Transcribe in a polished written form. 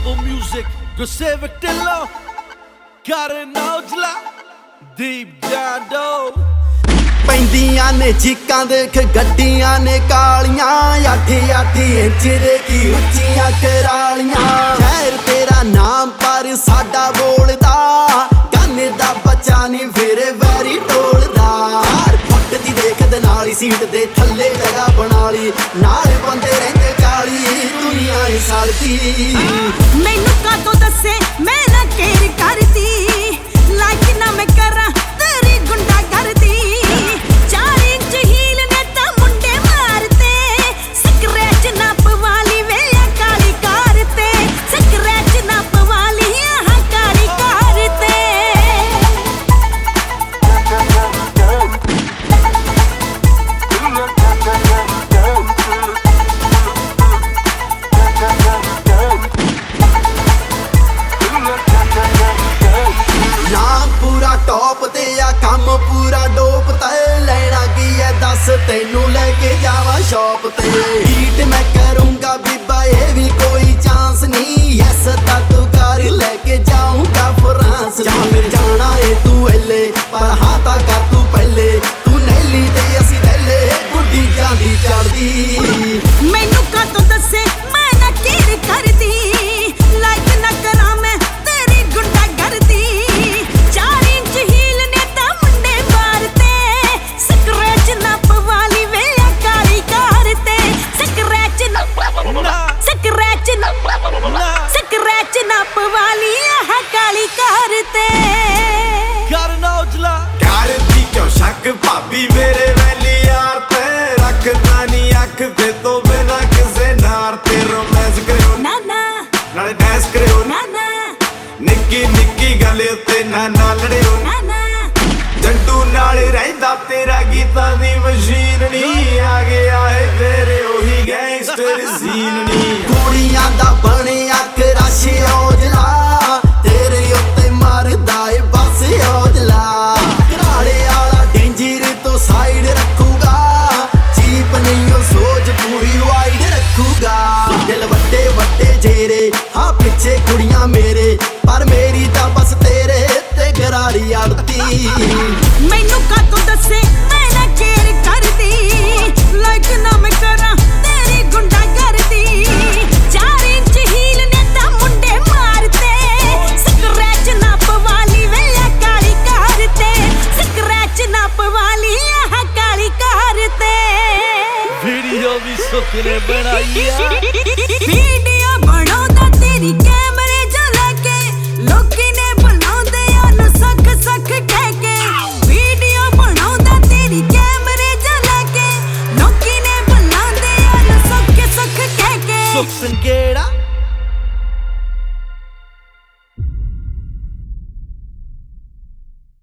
Apple Music, Gustavik Dillo, Karan Aujla, Deep Jado। ਪੈਂਦੀਆਂ ਨੇ ਚੀਕਾਂ ਦੇਖ ਗੱਡੀਆਂ ਨੇ ਕਾਲੀਆਂ 8-8 ਇੰਚ ਦੇ ਕੀ ਉੱਚੀਆਂ ਕਰਾਲੀਆਂ ਸ਼ਹਿਰ ਤੇਰਾ ਨਾਮ ਪਰ ਸਾਡਾ ਬੋਲਦਾ ਗਾਨੇ ਦਾ ਬੱਚਾ ਨਹੀਂ ਫਿਰ ਵੈਰੀ ਟੋਲਦਾ ਫੱਟ ਦੀ ਦੇਖਦੇ ਨਾਲ ਹੀ ਸੀਟ ਦੇ ਥੱਲੇ ਜਗ੍ਹਾ ਬਣਾ ਲਈ ਨਾਲ ਬੰਦੇ ਰਹਿੰਦੇ 40 ਦੁਨੀਆ ਹੀ ਸਾਲਦੀ ਮੈਨੂੰ ਕਾਤੋਂ ਦੱਸੇ ਮੈਂ ਨਾ ਕੇਰ ਕਰਦੀ ਲਾਈਕ ਨਾ ਮੈਂ ਕਰਾਂ ਤੇਰੀ ਗੁੰਡਾ ਕਰਦੀ 4 ਇੰਚ ਹੀਲ ਨੇ ਤਾਂ ਮੁੰਡੇ ਮਾਰਤੇ ਸਕ੍ਰੈਚ ਨਾ ਪਵਾਲੀ ਵੇ ਕਾਲੀ ਕਾਰ ਤੇ ਸਕ੍ਰੈਚ ਨਾ ਪਵਾਲੀ ਆਹ ਕਾਲੀ ਕਾਰ ਤੇ टॉप ते आ काम पूरा डोप ते लेना की है दस तेनू लेके जावा शॉप ते बीट मैं करूंगा बीबा ये भी कोई चांस नहीं यस ता तू कर लेके जाऊंगा फ्रांस जा फिर जाना है तू एले पर हाथा कर तू पहले तू नैली ते असी थैले गुड्डी जांदी चढ़दी मैनू कातों दसे मैं ना केर करदी लाइक ना करा मैं तेरी गुंडा करदी ਸਕ੍ਰੈਚ ਨਾ ਪਵਾਲੀ ਆਹ ਕਾਲੀ ਕਾਰ ਤੇ Karan Aujla ਕਰਦੀ ਕਿਉਂ ਸ਼ੱਕ ਭਾਬੀ ਮੇਰੇ ਵੈਲੀ ਯਾਰ ਤੇ ਰੱਖਦਾ ਨਹੀਂ ਅੱਖ ਤੇ ਤੋਂ ਬਿਨਾ ਕਿਸੇ ਨਾਰ ਤੇ ਰੋਮਾਂਸ ਕਰਿਓ ਨਾ ਨਾ ਨਾਲੇ ਡਾਂਸ ਕਰਿਓ ਨਾ ਨਾ ਨਿੱਕੀ ਨਿੱਕੀ ਗੱਲ ਉੱਤੇ ਨਾ ਲੜਿਓ ਨਾ ਨਾ ਜੰਟੂ ਨਾਲ ਰਹਿੰਦਾ ਤੇਰਾ ਗੀਤਾਂ ਦੀ ਮਸ਼ੀਨ ਨਹੀਂ ਆ ਗਿਆ ਏ ਤੇਰੇ ਉਹੀ ਗੈਂਗਸਟਰ ਸੀਨ ਨਹੀਂ ਕੁੜੀਆਂ ਦਾ ਬਣਿਆ ਕਰਾਸ਼ ਔਜਲਾ ਤੇਰੇ ਉੱਤੇ ਮਰਦਾ ਏ ਬਸ ਔਜਲਾ ਘਰਾੜੇ ਵਾਲਾ ਡੇਂਜਰ ਤੋਂ ਸਾਈਡ ਰੱਖੂਗਾ ਚੀਪ ਨਹੀਂ ਉਹ ਸੋਚ ਪੂਰੀ ਵਾਈਡ ਰੱਖੂਗਾ ਦਿਲ ਵੱਡੇ ਵੱਡੇ ਜੇਰੇ ਹਾਂ ਪਿੱਛੇ ਕੁੜੀਆਂ ਮੇਰੇ ਪਰ ਮੇਰੀ ਤਾਂ ਬਸ ਤੇਰੇ ਤੇ ਗਰਾਰੀ ਅੜਦੀ ਮੈਨੂੰ ਕਾਤੋਂ ਦੱਸੇ ਮੈਂ ਨਾ ਕੇਰ ਕਰਦੀ ਲਾਈਕ ਨਾ ਮੈਂ ਕਰਾਂ ਤੇਰੀ ਗੁੰਡਾ ਕਰਦੀ 4 ਇੰਚ ਹੀਲ ਨੇ ਤਾਂ ਮੁੰਡੇ ਮਾਰਤੇ ਸਕ੍ਰੈਚ ਨਾ ਪਵਾਲੀ ਵੇ ਕਾਲੀ ਕਾਰ ਤੇ ਸਕ੍ਰੈਚ ਨਾ ਪਵਾਲੀ ਆਹ ਕਾਲੀ ਕਾਰ ਤੇ Video भी सुख ने बनाई ਵੀਡੀਓ ਬਣਾਉਂਦਾ ਤੇਰੀ ਕੈਮਰੇ ਚ ਲਾ ਕੇ ਲੋਕੀ ਨੇ ਬਣਾਉਂਦੇ ਉਹਨੂੰ ਸੱਖ ਸੱਖ ਕਹਿ ਕੇ ਵੀਡੀਓ ਬਣਾਉਂਦਾ ਤੇਰੀ ਕੈਮਰੇ ਚ ਲਾ ਕੇ ਲੋਕੀ ਨੇ ਬਣਾਉਂਦੇ ਉਹਨੂੰ ਸੱਖ ਸੱਖ ਕਹਿ ਕੇ Suc Sangueira